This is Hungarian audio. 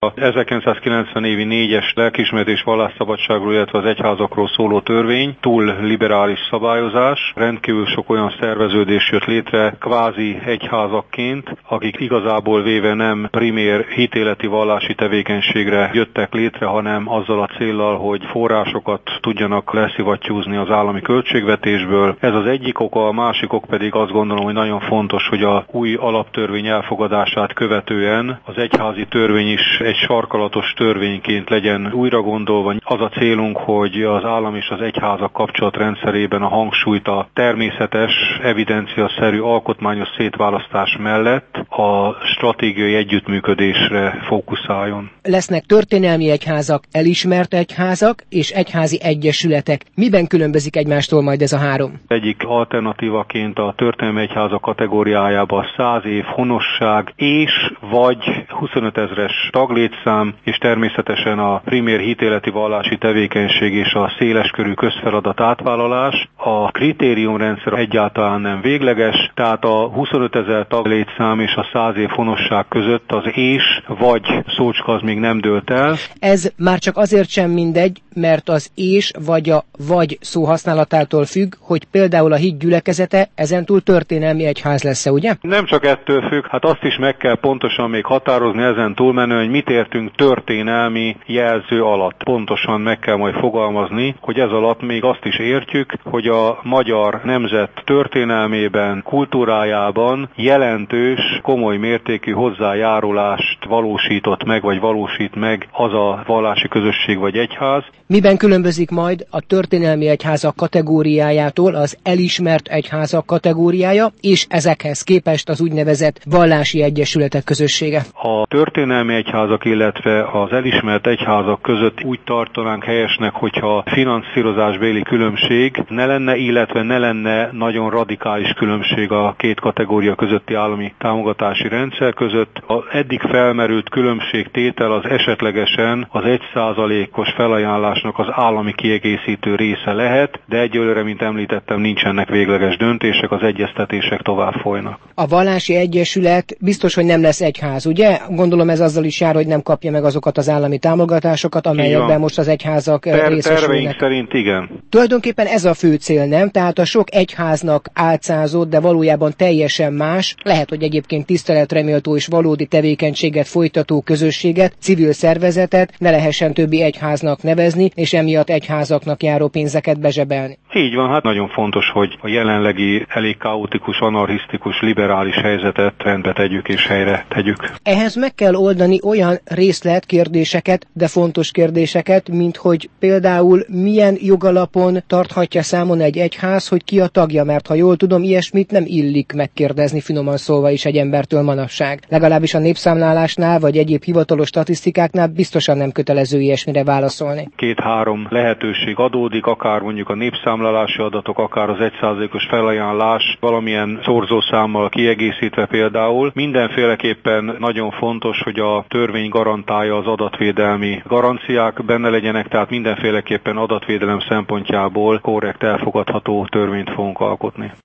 a 1990 évi 4-es lelkiismeret és vallásszabadságról, illetve az egyházakról szóló törvény túl liberális szabályozás. Rendkívül sok olyan szerveződés jött létre kvázi egyházakként, akik igazából véve nem primér hitéleti vallási tevékenységre jöttek létre, hanem azzal a céllal, hogy forrásokat tudjanak leszivattyúzni az állami költségvetésből. Ez az egyik oka, a másik ok pedig azt gondolom, hogy nagyon fontos, hogy a új alaptörvény elfogadását követően az egyházi törvény is egy sarkalatos törvényként legyen újra gondolva. Az a célunk, hogy az állam és az egyházak kapcsolatrendszerében a hangsúlyt a természetes, evidenciaszerű, alkotmányos szétválasztás mellett a stratégiai együttműködésre fókuszáljon. Lesznek történelmi egyházak, elismert egyházak és egyházi egyesületek. Miben különbözik egymástól majd ez a három? Egyik alternatívaként a történelmi egyházak kategóriájába 100 év honosság és vagy 25 000-es taglétszám, és természetesen a primér hitéleti vallási tevékenység és a széleskörű közfeladat átvállalás. A kritériumrendszer egyáltalán nem végleges, tehát a 25 000 taglétszám és a 100 év honosság között az és vagy szócska az még nem dőlt el. Ez már csak azért sem mindegy, mert az és vagy a vagy szó használatától függ, hogy például a hit gyülekezete ezentúl történelmi egyház lesz-e, ugye? Nem csak ettől függ, hát azt is meg kell pontosan még határozni ezen túlmenően, hogy mit értünk történelmi jelző alatt. Pontosan meg kell majd fogalmazni, hogy ez alatt még azt is értjük, hogy a magyar nemzet történelmében, kultúrájában jelentős, komoly mértékű hozzájárulást valósított meg, vagy valósít meg az a vallási közösség vagy egyház. Miben különbözik majd a történelmi egyházak kategóriájától az elismert egyházak kategóriája, és ezekhez képest az úgynevezett vallási egyesületek közössége? A történelmi egyházak, illetve az elismert egyházak között úgy tartanánk helyesnek, hogyha finanszírozásbéli különbség ne lenne, illetve ne lenne nagyon radikális különbség a két kategória közötti állami támogatási rendszer között. Az eddig felmerült különbségtétel az esetlegesen az 1%-os felajánlásnak az állami kiegészítő része lehet, de egyelőre, mint említettem, nincsenek végleges döntések, az egyeztetések tovább folynak. A vallási egyesület biztos, hogy nem lesz egyház, ugye? Gondolom ez azzal is jár, hogy nem kapja meg azokat az állami támogatásokat, amelyekben most az egyházak részesülnek. Terveink szerint igen. Tulajdonképpen ez a fő cél, nem? Tehát a sok egyháznak álcázott, de valójában teljesen más, lehet, hogy egyébként tiszteletreméltó és valódi tevékenységet folytató közösséget, civil szervezetet ne lehessen többi egyháznak nevezni, és emiatt egyházaknak járó pénzeket bezsebelni. Így van, hát nagyon fontos, hogy a jelenlegi elég kaotikus, anarchisztikus, liberális helyzetet rendbe tegyük és helyre tegyük. Ehhez meg kell oldani olyan részletkérdéseket, de fontos kérdéseket, mint hogy például milyen jogalapon tarthatja számon egy egyház, hogy ki a tagja, mert ha jól tudom, ilyesmit nem illik megkérdezni, finoman szólva is egy embertől manapság. Legalábbis a népszámlálásnál vagy egyéb hivatalos statisztikáknál biztosan nem kötelező ilyesmire válaszolni. 2-3 lehetőség adódik, akár mondjuk a népszámlálási adatok, akár az 1%-os felajánlás valamilyen szorzószámmal kiegészítve például. Mindenféleképpen nagyon fontos, hogy a törvény garantálja az adatvédelmi garanciák benne legyenek, tehát mindenféleképpen adatvédelem szempontjából korrekt, elfogadható törvényt fogunk alkotni.